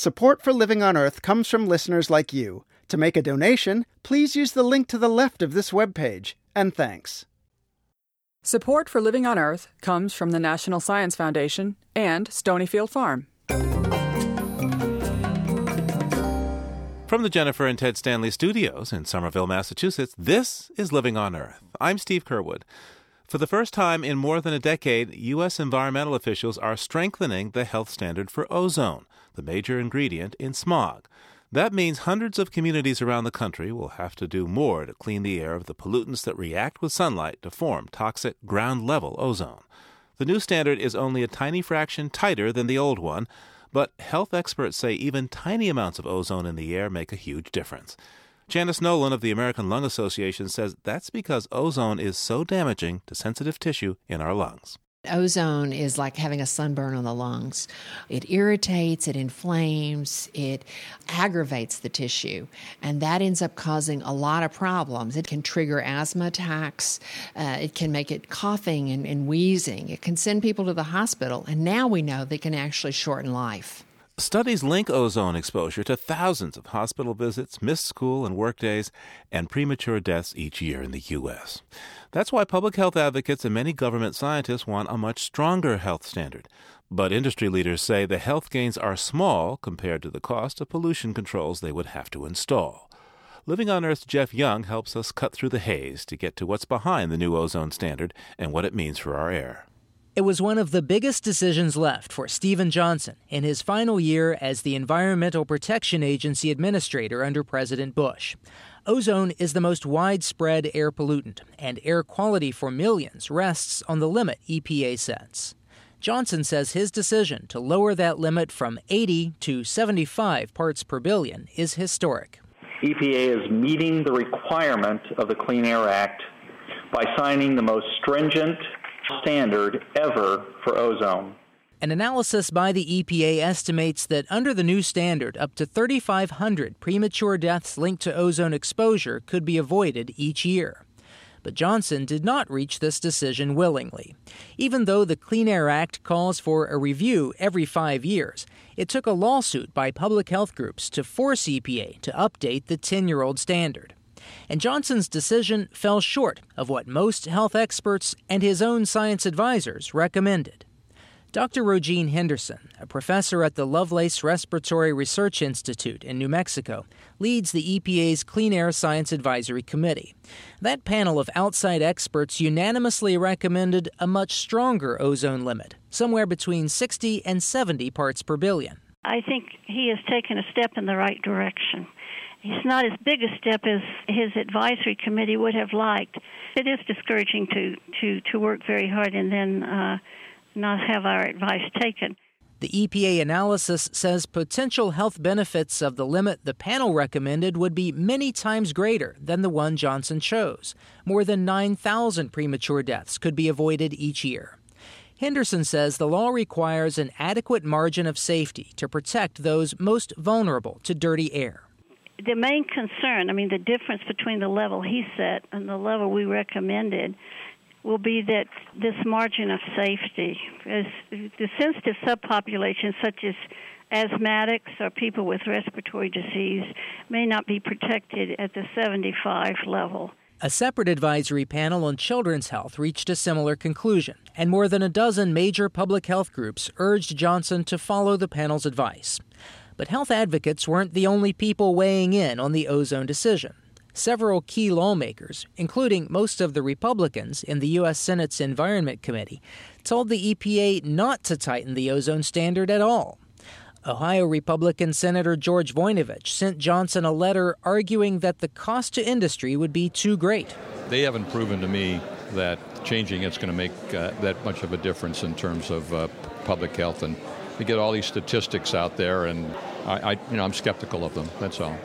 Support for Living on Earth comes from listeners like you. To make a donation, please use the link to the left of this webpage. And thanks. Support for Living on Earth comes from the National Science Foundation and Stonyfield Farm. From the Jennifer and Ted Stanley studios in Somerville, Massachusetts, this is Living on Earth. I'm Steve Curwood. For the first time in more than a decade, U.S. environmental officials are strengthening the health standard for ozone, the major ingredient in smog. That means hundreds of communities around the country will have to do more to clean the air of the pollutants that react with sunlight to form toxic ground-level ozone. The new standard is only a tiny fraction tighter than the old one, but health experts say even tiny amounts of ozone in the air make a huge difference. Janice Nolan of the American Lung Association says that's because ozone is so damaging to sensitive tissue in our lungs. Ozone is like having a sunburn on the lungs. It irritates, it inflames, it aggravates the tissue, and that ends up causing a lot of problems. It can trigger asthma attacks. It can make it coughing and wheezing. It can send people to the hospital, and now we know they can actually shorten life. Studies link ozone exposure to thousands of hospital visits, missed school and work days, and premature deaths each year in the U.S. That's why public health advocates and many government scientists want a much stronger health standard. But industry leaders say the health gains are small compared to the cost of pollution controls they would have to install. Living on Earth's Jeff Young helps us cut through the haze to get to what's behind the new ozone standard and what it means for our air. It was one of the biggest decisions left for Stephen Johnson in his final year as the Environmental Protection Agency administrator under President Bush. Ozone is the most widespread air pollutant, and air quality for millions rests on the limit EPA sets. Johnson says his decision to lower that limit from 80 to 75 parts per billion is historic. EPA is meeting the requirement of the Clean Air Act by signing the most stringent standard ever for ozone. An analysis by the EPA estimates that under the new standard, up to 3,500 premature deaths linked to ozone exposure could be avoided each year. But Johnson did not reach this decision willingly. Even though the Clean Air Act calls for a review every 5 years, it took a lawsuit by public health groups to force EPA to update the 10-year-old standard. And Johnson's decision fell short of what most health experts and his own science advisors recommended. Dr. Rogine Henderson, a professor at the Lovelace Respiratory Research Institute in New Mexico, leads the EPA's Clean Air Science Advisory Committee. That panel of outside experts unanimously recommended a much stronger ozone limit, somewhere between 60 and 70 parts per billion. I think he has taken a step in the right direction. It's not as big a step as his advisory committee would have liked. It is discouraging to work very hard and then not have our advice taken. The EPA analysis says potential health benefits of the limit the panel recommended would be many times greater than the one Johnson chose. More than 9,000 premature deaths could be avoided each year. Henderson says the law requires an adequate margin of safety to protect those most vulnerable to dirty air. The main concern, the difference between the level he set and the level we recommended will be that this margin of safety, as the sensitive subpopulations such as asthmatics or people with respiratory disease may not be protected at the 75 level. A separate advisory panel on children's health reached a similar conclusion, and more than a dozen major public health groups urged Johnson to follow the panel's advice. But health advocates weren't the only people weighing in on the ozone decision. Several key lawmakers, including most of the Republicans in the U.S. Senate's Environment Committee, told the EPA not to tighten the ozone standard at all. Ohio Republican Senator George Voinovich sent Johnson a letter arguing that the cost to industry would be too great. They haven't proven to me that changing it's going to make that much of a difference in terms of public health. And we get all these statistics out there, and I'm skeptical of them, that's all.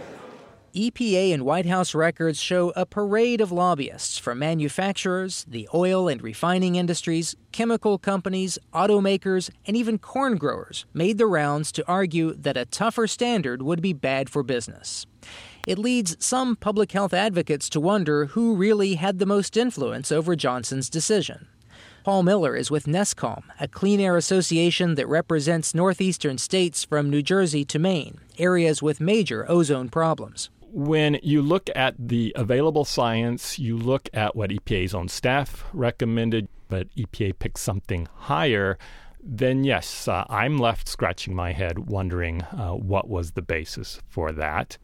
EPA and White House records show a parade of lobbyists from manufacturers, the oil and refining industries, chemical companies, automakers, and even corn growers made the rounds to argue that a tougher standard would be bad for business. It leads some public health advocates to wonder who really had the most influence over Johnson's decision. Paul Miller is with NESCALM, a clean air association that represents northeastern states from New Jersey to Maine, areas with major ozone problems. When you look at the available science, you look at what EPA's own staff recommended, but EPA picked something higher, then yes, I'm left scratching my head wondering what was the basis for that.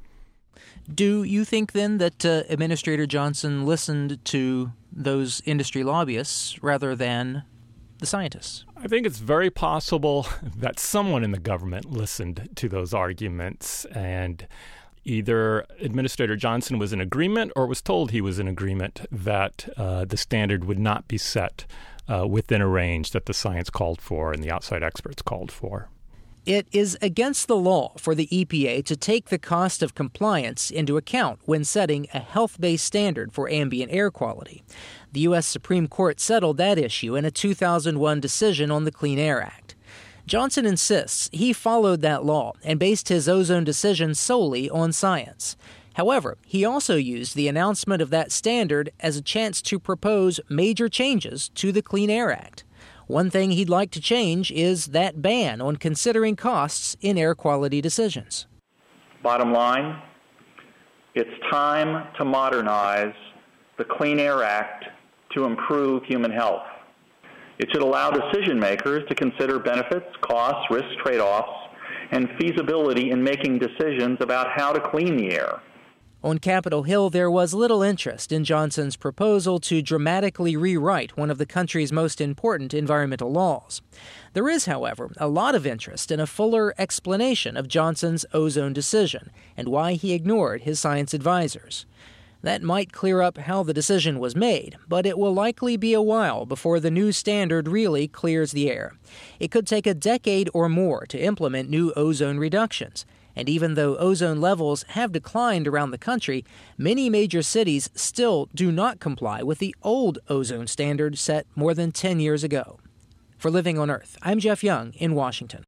Do you think then that Administrator Johnson listened to those industry lobbyists rather than the scientists? I think it's very possible that someone in the government listened to those arguments, and either Administrator Johnson was in agreement or was told he was in agreement that the standard would not be set within a range that the science called for and the outside experts called for. It is against the law for the EPA to take the cost of compliance into account when setting a health-based standard for ambient air quality. The U.S. Supreme Court settled that issue in a 2001 decision on the Clean Air Act. Johnson insists he followed that law and based his ozone decision solely on science. However, he also used the announcement of that standard as a chance to propose major changes to the Clean Air Act. One thing he'd like to change is that ban on considering costs in air quality decisions. Bottom line, it's time to modernize the Clean Air Act to improve human health. It should allow decision makers to consider benefits, costs, risks, trade-offs, and feasibility in making decisions about how to clean the air. On Capitol Hill, there was little interest in Johnson's proposal to dramatically rewrite one of the country's most important environmental laws. There is, however, a lot of interest in a fuller explanation of Johnson's ozone decision and why he ignored his science advisors. That might clear up how the decision was made, but it will likely be a while before the new standard really clears the air. It could take a decade or more to implement new ozone reductions. And even though ozone levels have declined around the country, many major cities still do not comply with the old ozone standard set more than 10 years ago. For Living on Earth, I'm Jeff Young in Washington.